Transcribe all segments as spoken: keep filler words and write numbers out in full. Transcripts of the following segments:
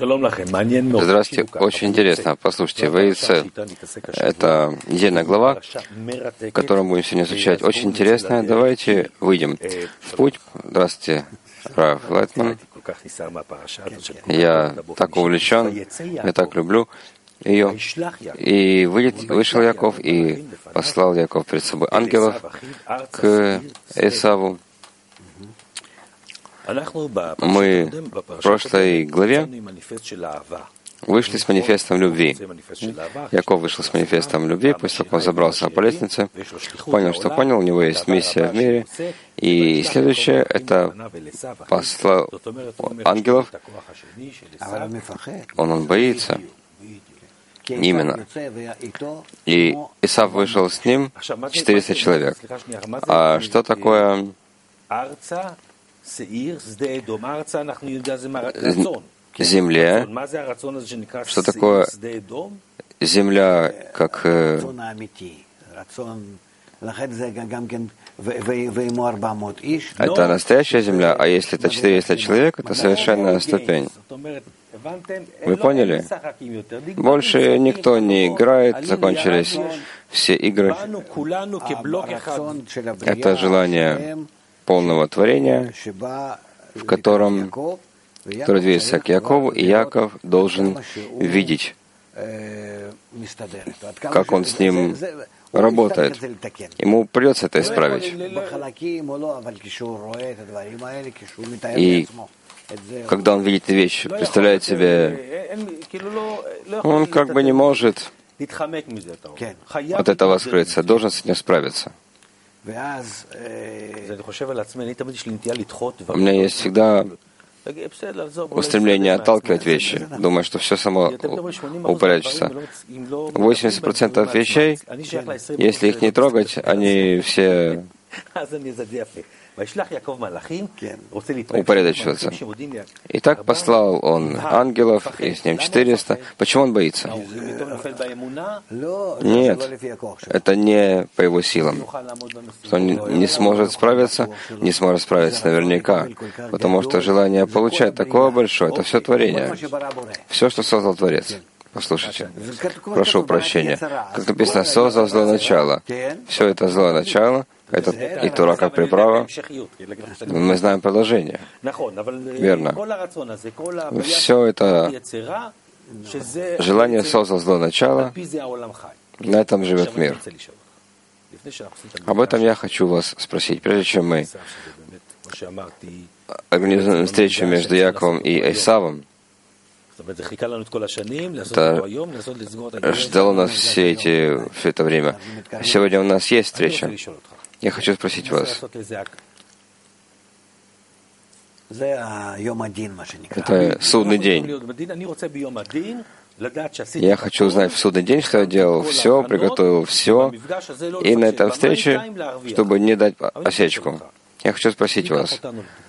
Здравствуйте, очень интересно. Послушайте, Ваице — это недельная глава, которую мы будем сегодня изучать. Очень интересная. Давайте выйдем в путь. Здравствуйте, Рав Лайтман. Я так увлечен, я так люблю ее. И вышел Яков, и послал Яков перед собой ангелов к Эсаву. Мы в прошлой главе вышли с манифестом любви. Яков вышел с манифестом любви, после того, как он забрался по лестнице, понял, что понял, у него есть миссия в мире. И следующее — это послал ангелов. Он, он боится. Именно. И Исав вышел с ним, четыреста человек. А что такое земля? Что такое земля, как э, это настоящая земля, а если это четыреста человек, это совершенная ступень. Вы поняли? Больше никто не играет, закончились все игры. Это желание полного творения, в котором, который движется к Якову, и Яков должен видеть, как он с ним работает. Ему придется это исправить. И когда он видит вещь, представляет себе, он как бы не может от этого скрыться, должен с этим справиться. У меня есть всегда устремление отталкивать вещи, думая, что все само упорядочится. восемьдесят процентов вещей, если их не трогать, они все упорядочиваться. И так послал он ангелов, и с ним четыреста. Почему он боится? Нет, это не по его силам. Что он не сможет справиться, не сможет справиться наверняка, потому что желание получать такое большое — это все творение. Все, что создал Творец. Послушайте, прошу прощения. Как написано, создал злое начало. Все это злое начало, это и Тора как приправа. Мы знаем продолжение. Верно. Все это желание создал злое начало. На этом живет мир. Об этом я хочу вас спросить, прежде чем мы организуем встречу между Яковом и Эсавом. Это ждало нас все, эти, все это время. Сегодня у нас есть встреча. Я хочу спросить вас. Это судный день. Я хочу узнать в судный день, что я делал все, приготовил все, и на этой встрече, чтобы не дать осечку. Я хочу спросить вас.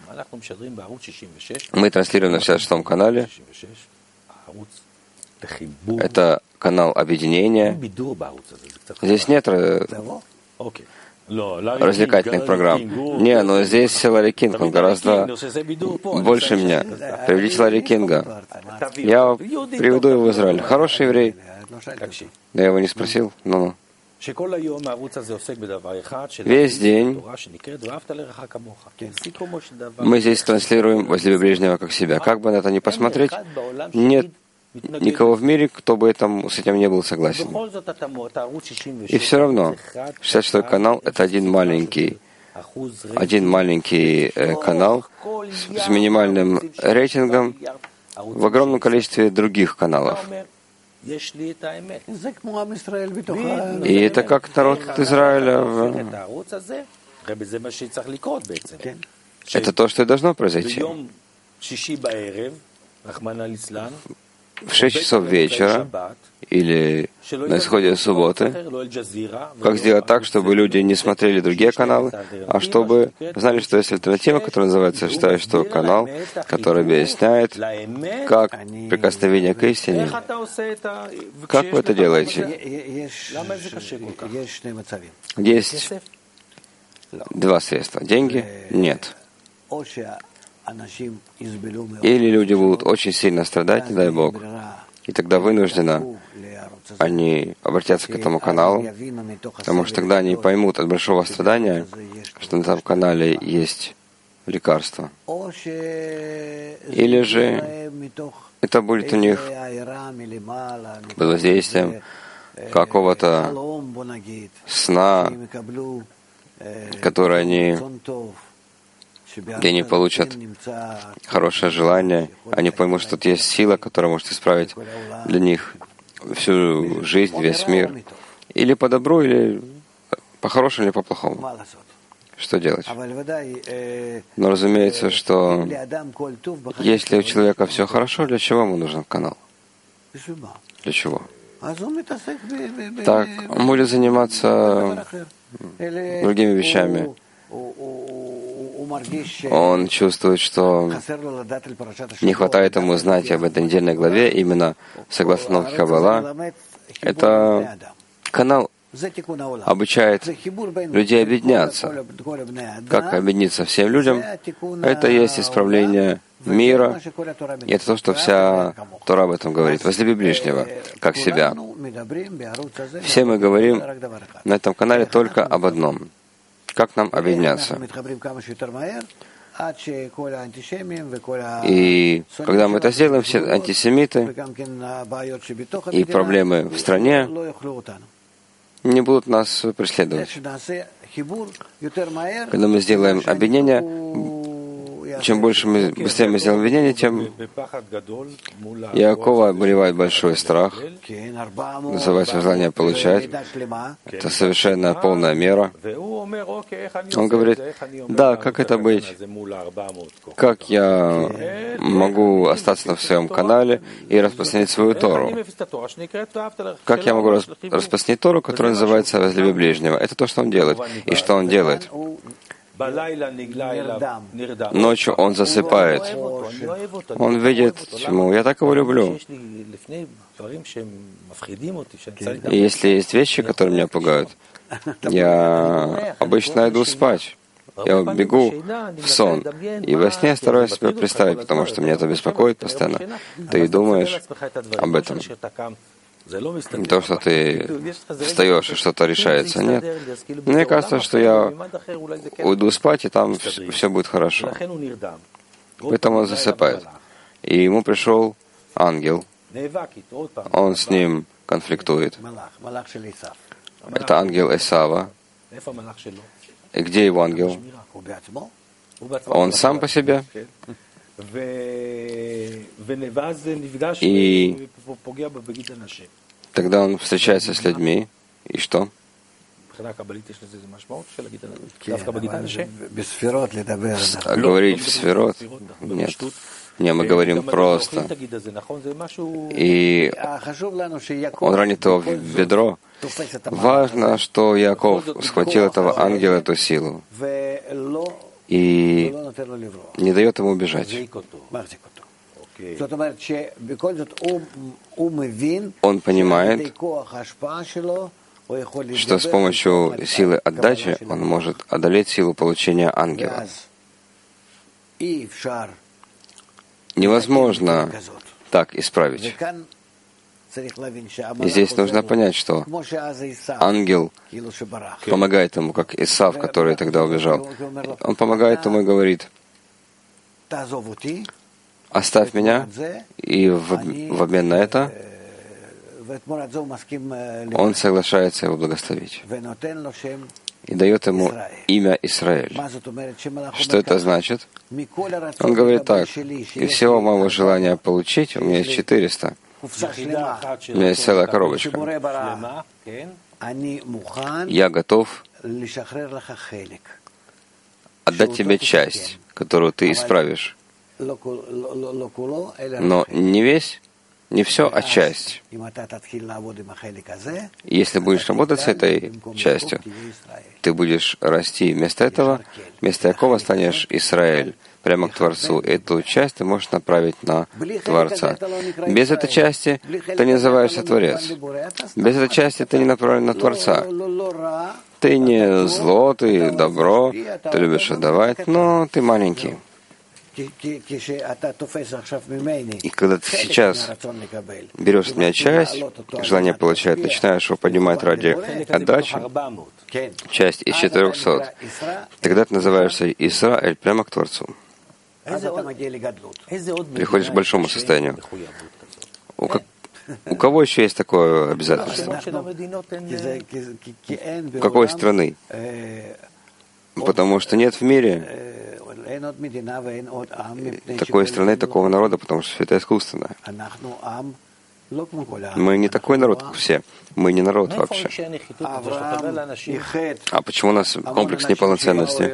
Мы транслируем на шестьдесят шестом канале. Это канал объединения. Здесь нет развлекательных программ. Не, но здесь Ларри Кинг, он гораздо больше меня. Приведите Ларри Кинга. Я приведу его в Израиль. Хороший еврей. Я его не спросил. Ну-ну. Весь день мы здесь транслируем «Возлюби ближнего как себя». Как бы на это ни посмотреть, нет никого в мире, кто бы этом, с этим не был согласен. И все равно, шестьдесят шестой канал — это один маленький, один маленький э, канал с, с минимальным рейтингом в огромном количестве других каналов. И это как народ Израиля. В... Это то, что и должно произойти. В шесть часов вечера или на исходе субботы, как сделать так, чтобы люди не смотрели другие каналы, а чтобы знали, что есть альтернатива, которая называется «Считаю, что канал», который объясняет, как прикосновение к истине. Как вы это делаете? Есть два средства. Деньги? Нет. Или люди будут очень сильно страдать, не дай Бог, и тогда вынужденно они обратятся к этому каналу, потому что тогда они поймут от большого страдания, что на этом канале есть лекарство. Или же это будет у них под воздействием какого-то сна, который они, где они получат хорошее желание, они поймут, что тут есть сила, которая может исправить для них всю жизнь, весь мир. Или по добру, или по-хорошему, или по-плохому. Что делать? Но разумеется, что если у человека все хорошо, для чего ему нужен канал? Для чего? Так, он будет заниматься другими вещами. Он чувствует, что не хватает ему знать об этой недельной главе, именно согласно науке Каббала. Это канал обучает людей объединяться. Как объединиться всем людям? Это есть исправление мира. И это то, что вся Тора об этом говорит. Возлюби ближнего, как себя. Все мы говорим на этом канале только об одном. Как нам объединяться? И когда мы это сделаем, все антисемиты и проблемы в стране не будут нас преследовать. Когда мы сделаем объединение, чем больше мы, быстрее мы сделаем объединение, тем Яакова обуревает большой страх, называется желание получать. Это совершенно полная мера. Он говорит, да, как это быть? Как я могу остаться на своем канале и распространить свою Тору? Как я могу распространить Тору, которая называется «Возлюби ближнего»? Это то, что он делает. И что он делает? Ночью он засыпает. Он видит тьму. Я так его люблю. И если есть вещи, которые меня пугают, я обычно иду спать. Я бегу в сон. И во сне стараюсь себе представить, потому что меня это беспокоит постоянно. Ты думаешь об этом. Не то, что ты встаешь и что-то решается. Нет. Мне кажется, что я уйду спать, и там все будет хорошо. Поэтому он засыпает. И ему пришел ангел. Он с ним конфликтует. Это ангел Эсава. И где его ангел? Он сам по себе. И тогда он встречается с людьми. И что? Говорить в сферот? Нет. Не, мы говорим просто. И он ранит его в бедро. Важно, что Яков схватил этого ангела, эту силу, и не дает ему убежать. Он понимает, что с помощью силы отдачи он может одолеть силу получения ангела. Невозможно так исправить. И здесь нужно понять, что ангел помогает ему, как Исав, который тогда убежал. Он помогает ему и говорит: «Оставь меня», и в, в обмен на это он соглашается его благословить и дает ему имя Израиль. Что это значит? Он говорит так: «Из всего моего желания получить, у меня есть четыреста. У меня есть целая коробочка. Я готов отдать тебе часть, которую ты исправишь. Но не весь, не все, а часть. Если будешь работать с этой частью, ты будешь расти. Вместо этого, вместо Якова станешь Израиль, прямо к Творцу. Эту часть ты можешь направить на Творца. Без этой части ты не называешься Творец. Без этой части ты не направлен на Творца. Ты не зло, ты добро, ты любишь отдавать, но ты маленький. И когда ты сейчас берешь от меня часть, желание получать, начинаешь его поднимать ради отдачи, часть из четырехсот, тогда ты называешься Исраэль прямо к Творцу. Приходишь к большому состоянию. У, как, у кого еще есть такое обязательство? У какой страны? Потому что нет в мире такой страны, такого народа, потому что все это искусственно. Мы не такой народ, как все. Мы не народ вообще. А почему у нас комплекс неполноценности?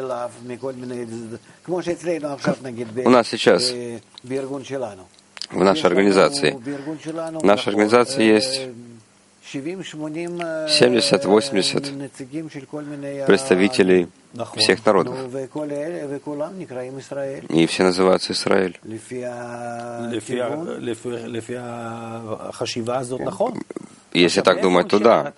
У нас сейчас в нашей организации. В нашей организации есть семьдесят-восемьдесят представителей всех народов. И все называются Израиль. Если так думать, то да.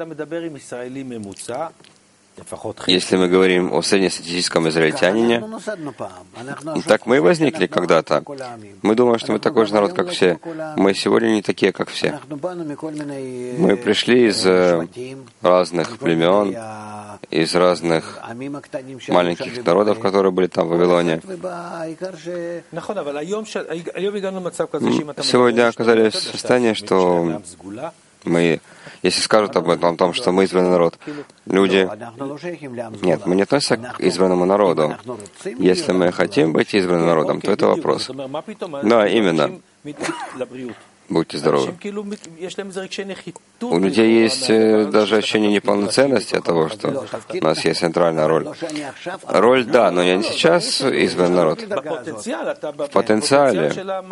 Если мы говорим о среднестатистическом израильтянине, так мы и возникли когда-то. Мы думаем, что мы такой же народ, как все. Мы сегодня не такие, как все. Мы пришли из разных племен, из разных маленьких народов, которые были там в Вавилоне. Сегодня оказались в состоянии, что мы, если скажут об этом, о том, что мы избранный народ, люди... Нет, мы не относимся к избранному народу. Если мы хотим быть избранным народом, то это вопрос. Да, именно. Будьте здоровы. У людей есть даже ощущение неполноценности от того, что у нас есть центральная роль. Роль, да, но я не сейчас избранный народ. В потенциале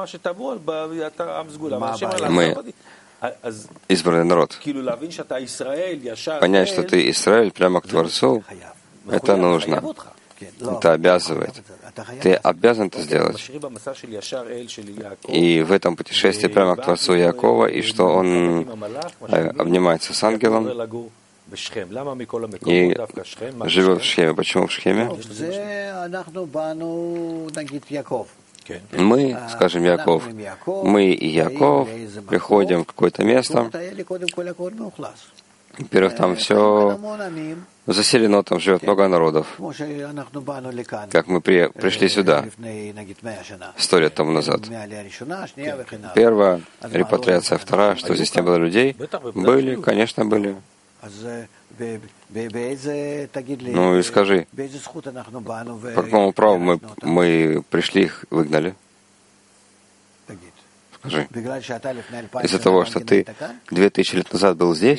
мы избранный народ. Понять, что ты Израиль прямо к Творцу, это нужно. Это обязывает. Ты обязан это сделать. И в этом путешествии прямо к Творцу Якова, и что он обнимается с ангелом и живет в Шхеме. Почему в Шхеме? Мы, скажем, Яков, мы и Яков приходим в какое-то место. Во-первых, там все заселено, там живет много народов. Как мы при, пришли сюда сто лет тому назад. Первая репатриация, вторая, что здесь не было людей. Были, конечно, были. Ну и скажи, по какому праву мы, мы пришли, их выгнали? Скажи. Из-за того, что ты две тысячи лет назад был здесь,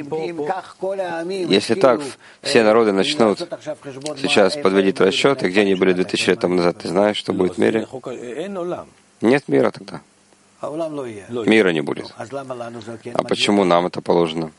если так, все народы начнут сейчас подводить расчеты, где они были две тысячи лет тому назад, ты знаешь, что будет в мире? Нет мира тогда. Мира не будет. А почему нам это положено?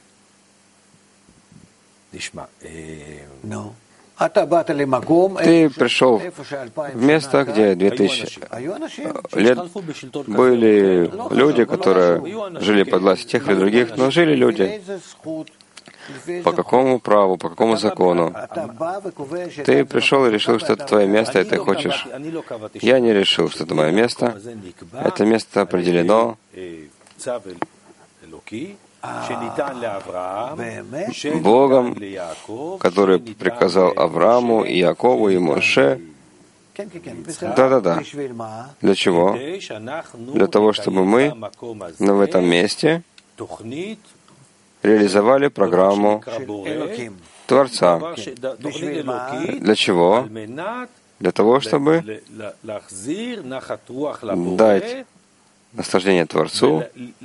Ты пришел в место, где две тысячи лет были люди, которые жили под властью тех или других, но жили люди. По какому праву, по какому закону? Ты пришел и решил, что это твое место, и ты хочешь. Я не решил, что это мое место. Это место определено Богом, который приказал Аврааму, и Якову, и Моше. Да-да-да. Для чего? Для того, чтобы мы в этом месте реализовали программу Творца. Для чего? Для того, чтобы дать наслаждение Творцу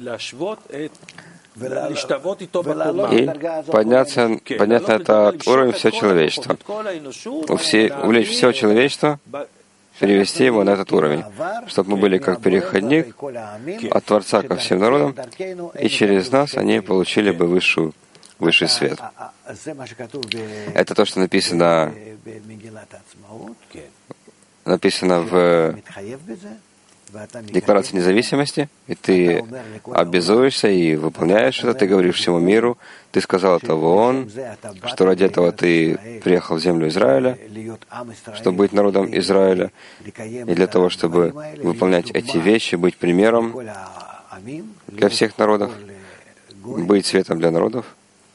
и подняться, поднять на этот уровень все человечество. Все, увлечь все человечество, перевести его на этот уровень, чтобы мы были как переходник от Творца ко всем народам, и через нас они получили бы высшую, высший свет. Это то, что написано, написано в декларация независимости, и ты обязуешься и выполняешь это, ты говоришь всему миру, ты сказал это в ООН, что ради этого ты приехал в землю Израиля, чтобы быть народом Израиля, и для того, чтобы выполнять эти вещи, быть примером для всех народов, быть светом для народов.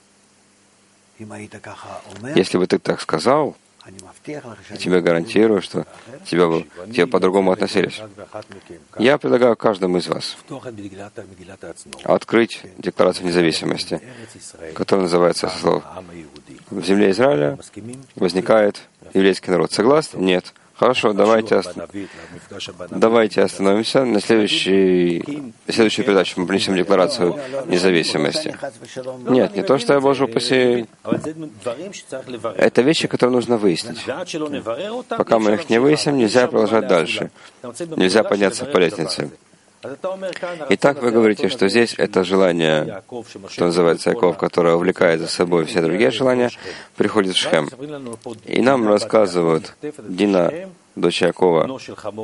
Если бы ты так сказал, я тебе гарантирую, что тебя бы, тебе по-другому относились. Я предлагаю каждому из вас открыть Декларацию независимости, которая называется со слов «В земле Израиля возникает еврейский народ». Согласны? Нет. Хорошо, давайте, ост... давайте остановимся. На следующей... следующую передачу мы принесем декларацию независимости. Нет, не то, что я, Боже упаси. Это вещи, которые нужно выяснить. Пока мы их не выясним, нельзя продолжать дальше. Нельзя подняться по лестнице. Итак, вы говорите, что здесь это желание, что называется Яков, которое увлекает за собой все другие желания, приходит в Шхем. И нам рассказывают, Дина, дочь Якова,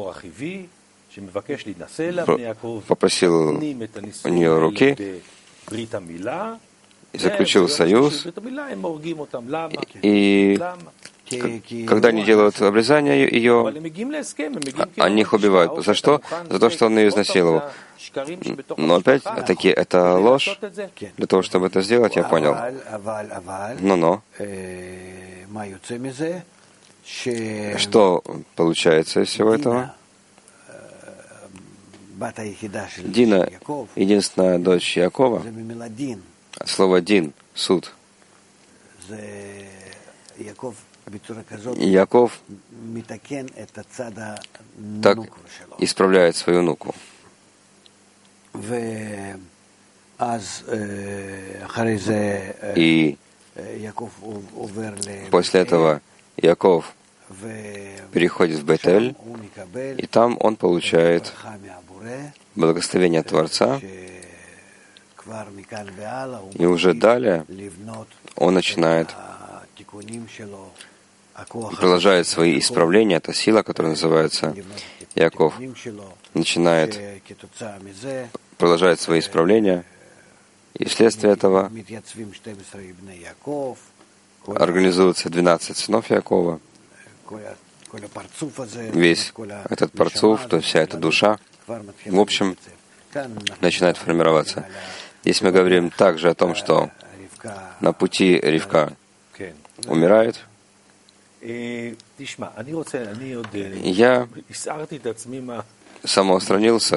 попросил у нее руки и заключил союз. И когда они делают обрезание ее, они их убивают. За что? За то, что он ее изнасиловал. Но опять-таки это ложь. Для того, чтобы это сделать, я понял. Но-но. Что получается из всего этого? Дина, единственная дочь Якова, от слова «дин» — суд. И Яков так исправляет свою внуку. И после этого Яков переходит в Бет-Эль, и там он получает благословение Творца, и уже далее он начинает продолжает свои исправления, это сила, которая называется Яков, начинает, продолжает свои исправления, и вследствие этого организуется двенадцать сынов Якова, весь этот парцуф, то есть вся эта душа, в общем, начинает формироваться. Здесь мы говорим также о том, что на пути Ривка умирает. Я самоустранился,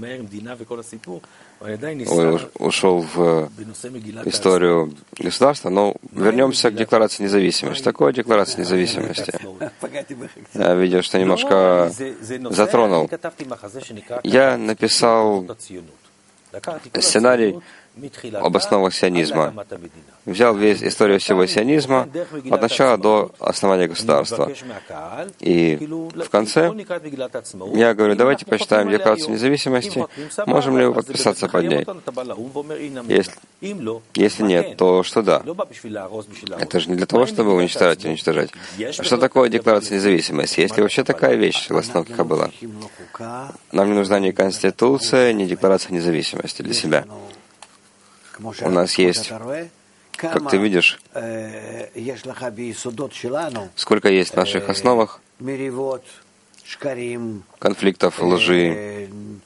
ушел в историю государства, но вернемся к Декларации независимости. Что такое Декларация независимости? Я видел, что немножко затронул. Я написал сценарий об основах сионизма. Взял весь историю всего сионизма от начала до основания государства. И в конце я говорю, давайте почитаем Декларацию независимости, можем ли вы подписаться под ней? Если, если нет, то что да? Это же не для того, чтобы уничтожать и уничтожать. А что такое Декларация независимости? Есть ли вообще такая вещь, согласно Каббала? Нам не нужна ни Конституция, ни Декларация независимости для себя. У нас есть, как ты видишь, сколько есть в наших основах конфликтов, лжи,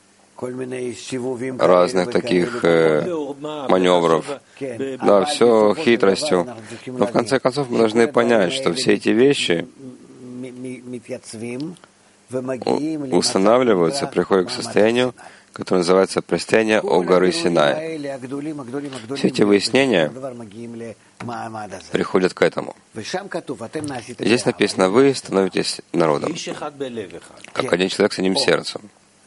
разных таких э, маневров, да, все хитростью. Но в конце концов мы должны понять, что все эти вещи устанавливаются, приходят к состоянию, которое называется «Предстояние о горы Синай». Все эти выяснения приходят к этому. Здесь написано, вы становитесь народом, как один человек с одним сердцем.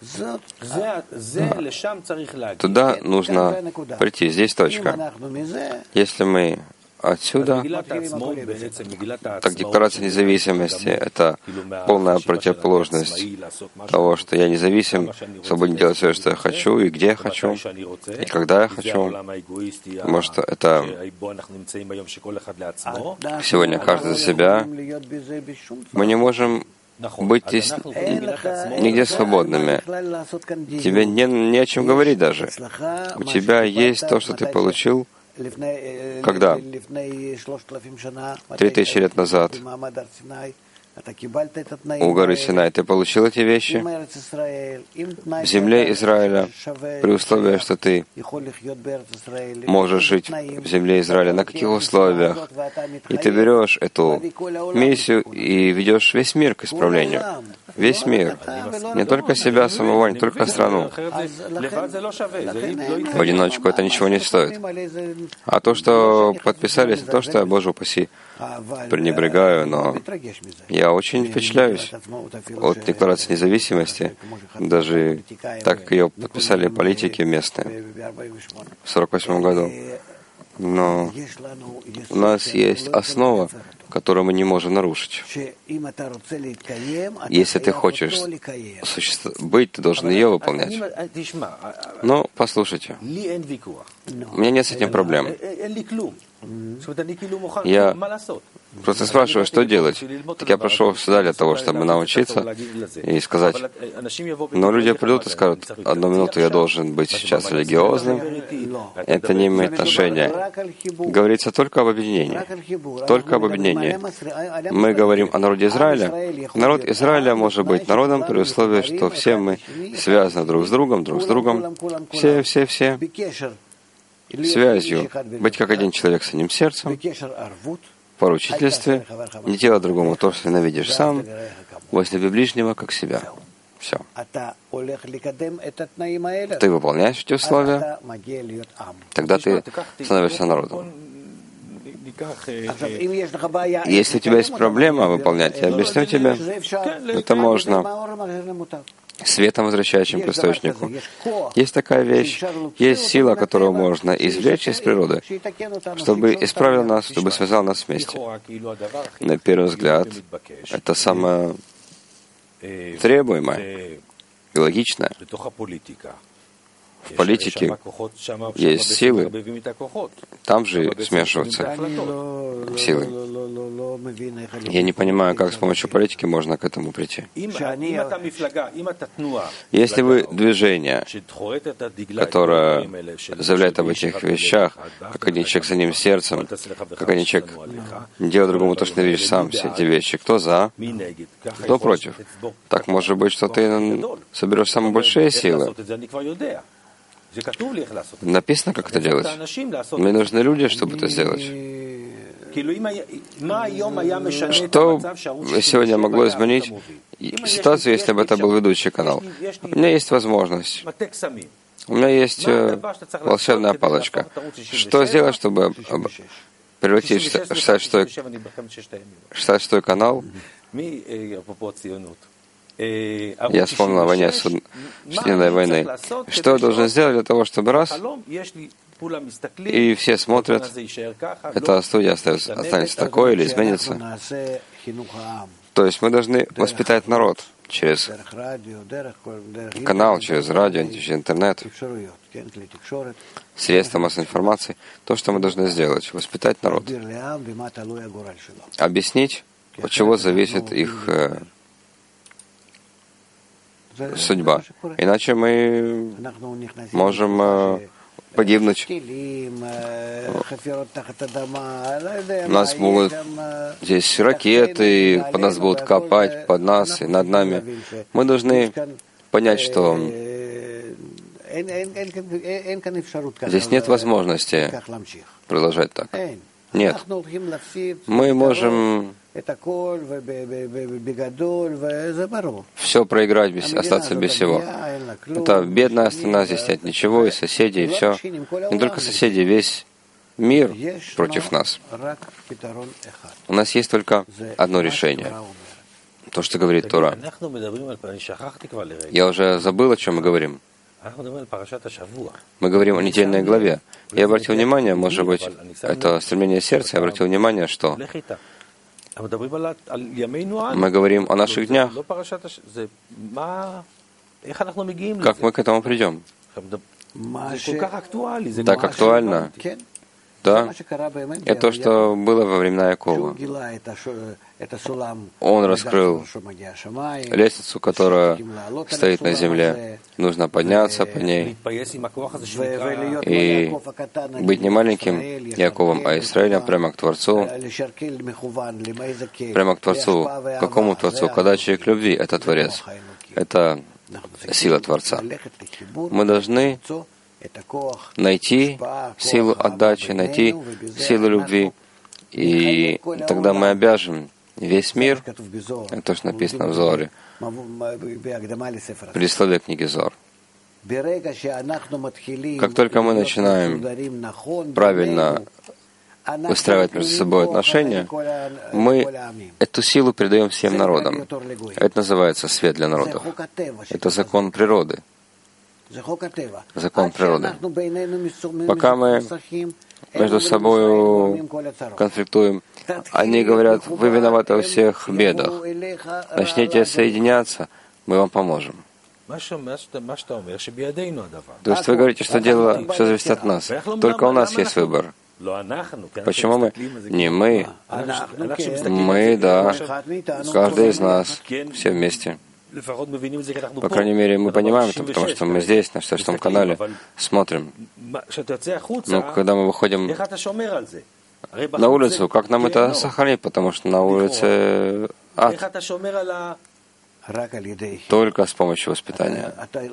Туда нужно прийти, здесь точка. Если мы отсюда, так Декларация независимости — это полная противоположность того, что я независим, свободен делать все, что я хочу, и где я хочу, и когда я хочу. Может, это сегодня каждый за себя. Мы не можем быть здесь нигде свободными. Тебе не, не о чем говорить даже. У тебя есть то, что ты получил, когда? Три тысячи лет назад у горы Синай ты получил эти вещи в земле Израиля, при условии, что ты можешь жить в земле Израиля. На каких условиях? И ты берешь эту миссию и ведешь весь мир к исправлению. Весь мир. Не только себя самого, не только страну. В одиночку это ничего не стоит. А то, что подписались, то, что я, Боже упаси, пренебрегаю, но я очень впечатляюсь от Декларации независимости, даже так, как ее подписали политики местные в сорок восьмом году. Но у нас есть основа, которую мы не можем нарушить. Если ты хочешь суще... быть, ты должен ее выполнять. Но послушайте, у меня нет с этим проблем. Я просто спрашиваю, что делать. Так я пришел сюда для того, чтобы научиться и сказать. Но люди придут и скажут, одну минуту я должен быть сейчас религиозным. Это не имеет отношения. Говорится только об объединении. Только об объединении. Мы говорим о народе Израиля. Народ Израиля может быть народом при условии, что все мы связаны друг с другом, друг с другом. Все, все, все. Связью, быть как один человек с одним сердцем, в поручительстве, не делать другому то, что ненавидишь сам, возлюби ближнего, как себя. Все. Ты выполняешь эти условия, тогда ты становишься народом. Если у тебя есть проблема выполнять, я объясню тебе, это можно светом, возвращающим к источнику. Есть такая вещь, есть сила, которую можно извлечь из природы, чтобы исправил нас, чтобы связал нас вместе. На первый взгляд, это самое требуемое и логичное. В политике есть силы, там же смешиваются силы. Я не понимаю, как с помощью политики можно к этому прийти. Если вы движение, которое заявляет об этих вещах, как один человек с одним сердцем, как один человек делает другому то, что ненавидишь сам, все эти вещи, кто за, кто против? Так может быть, что ты соберешь самые большие силы. Написано, как это делать. Мне нужны люди, чтобы это сделать. Что сегодня могло изменить ситуацию, если бы это был ведущий канал? У меня есть возможность. У меня есть волшебная палочка. Что сделать, чтобы превратить шестьдесят шестой канал? Я вспомнил о войне, Шестидневной войны. Что я должен сделать для того, чтобы раз, и все смотрят, эта студия останется, останется такой или изменится. То есть мы должны воспитать народ через канал, через радио, через интернет, средства массовой информации. То, что мы должны сделать, воспитать народ. Объяснить, от чего зависит их судьба. Иначе мы можем э, погибнуть. У нас будут здесь ракеты, под нас будут копать, под нас и над нами. Мы должны понять, что здесь нет возможности продолжать так. Нет. Мы можем все проиграть, без, остаться без всего. Это бедная страна, здесь нет ничего, и соседей, и все. Не только соседи, весь мир против нас. У нас есть только одно решение. То, что говорит Тора. Я уже забыл, о чем мы говорим. Мы говорим о недельной главе. Я обратил внимание, может быть, это стремление сердца, я обратил внимание, что мы говорим о наших днях. Как мы к этому придем? Так актуально. Да, это то, что было во времена Якова. Он раскрыл лестницу, которая стоит на земле. Нужно подняться по ней и быть не маленьким Яковом, а Израилем прямо к Творцу. Прямо к Творцу. К какому Творцу? Когда человек любви — это Творец. Это сила Творца. Мы должны найти силу отдачи, найти силу любви, и тогда мы обяжем весь мир, это то, что написано в Зоре, в предисловии книги Зор. Как только мы начинаем правильно выстраивать между собой отношения, мы эту силу передаем всем народам. Это называется свет для народов. Это закон природы. Закон природы. Пока мы между собой конфликтуем, они говорят: вы виноваты во всех бедах. Начните соединяться, мы вам поможем. То есть вы говорите, что дело все зависит от нас. Только у нас есть выбор. Почему мы? Не мы. Мы, да. Каждый из нас. Все вместе. По крайней мере, мы понимаем это, потому что мы здесь, на шестом канале, смотрим. Но когда мы выходим на улицу, как нам это сохранить? Потому что на улице ад. Только с помощью воспитания.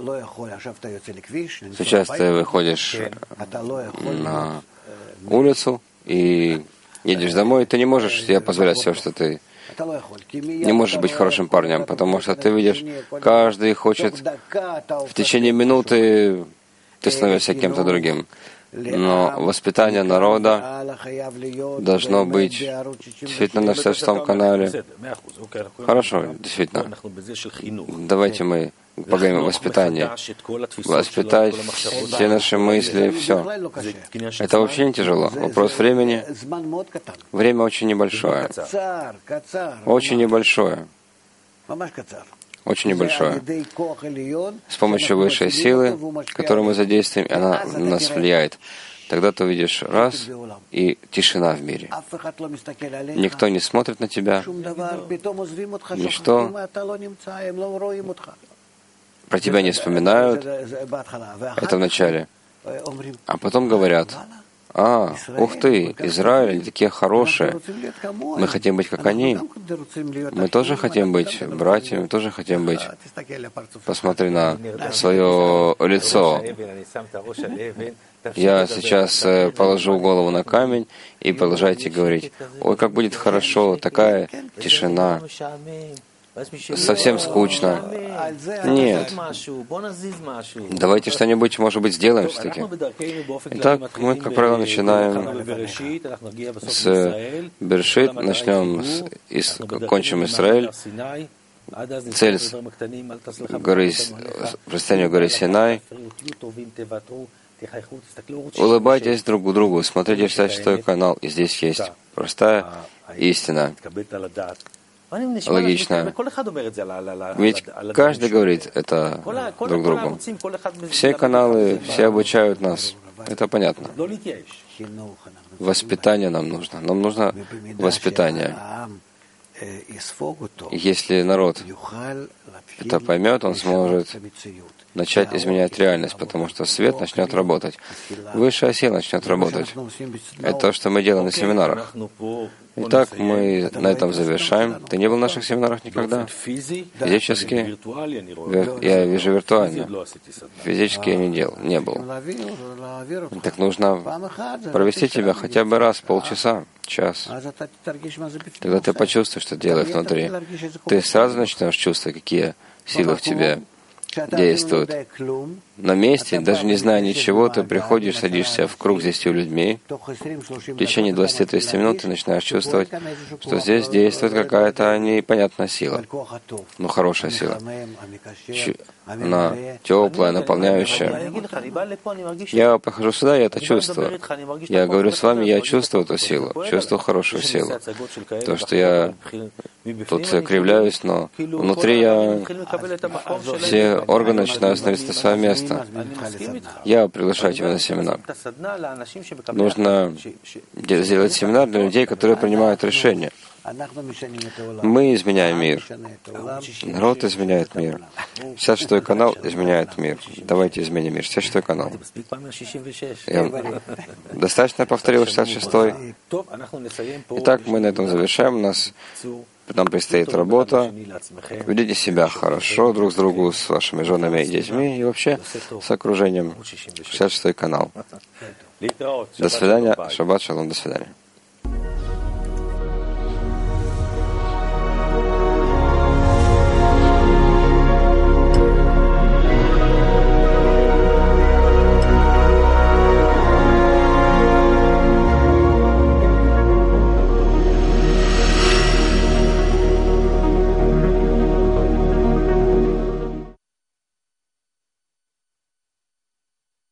Сейчас ты выходишь на улицу и едешь домой, ты не можешь себе позволять все, что ты не можешь быть хорошим парнем, потому что ты видишь, каждый хочет в течение минуты ты становишься кем-то другим. Но воспитание народа должно быть действительно на шестом канале. Хорошо, действительно. Давайте мы поговорим о воспитании. Воспитать все наши мысли, все. Это вообще не тяжело. Вопрос времени. Время очень небольшое. Очень небольшое. Очень небольшое. С помощью высшей силы, которую мы задействуем, она на нас влияет. Тогда ты увидишь раз, и тишина в мире. Никто не смотрит на тебя. Ничто. Про тебя не вспоминают. Это в начале. А потом говорят: а, ух ты, Израиль, они такие хорошие. Мы хотим быть как они. Мы тоже хотим быть братьями, мы тоже хотим быть. Посмотри на свое лицо. Я сейчас положу голову на камень и продолжайте говорить: ой, как будет хорошо, такая тишина. Совсем скучно. Нет. Давайте что-нибудь, может быть, сделаем все-таки. Итак, мы, как правило, начинаем с Берешит, начнем с, и кончим Израиль. Цель горы, расстоянию горы Синай. Улыбайтесь друг другу, смотрите шестой канал, и здесь есть простая истина. Логично. Ведь каждый говорит это друг другу. Все каналы, все обучают нас. Это понятно. Воспитание нам нужно. Нам нужно воспитание. Если народ это поймет, он сможет начать изменять реальность, потому что свет начнет работать. Высшая сила начнет работать. Это то, что мы делаем на семинарах. Итак, мы на этом завершаем. Ты не был в наших семинарах никогда? Физически? Я вижу виртуально. Физически я не делал, не был. Так нужно провести тебя хотя бы раз, полчаса, час. Тогда ты почувствуешь, что делает внутри. Ты сразу начнешь чувствовать, какие силы в тебе действуют. На месте, даже не зная ничего, ты приходишь, садишься в круг с десятью людьми. В течение двадцати-тридцати минут ты начинаешь чувствовать, что здесь действует какая-то непонятная сила. Ну, хорошая сила. Ч- она теплая, наполняющая. Я прихожу сюда, я это чувствую. Я говорю с вами, я чувствую эту силу, чувствую хорошую силу. То, что я тут кривляюсь, но внутри я все органы начинают становиться на свое место. Я приглашаю тебя на семинар. Нужно сделать семинар для людей, которые принимают решения. Мы изменяем мир. Народ изменяет мир. шестьдесят шестой канал изменяет мир. Давайте изменим мир. шестьдесят шестой канал. Я достаточно повторил шестьдесят шестой. Итак, мы на этом завершаем. У нас нам предстоит работа. Ведите себя хорошо друг с другом, с вашими женами и детьми, и вообще с окружением. шестьдесят шестой канал. До свидания. Шаббат шалом. До свидания.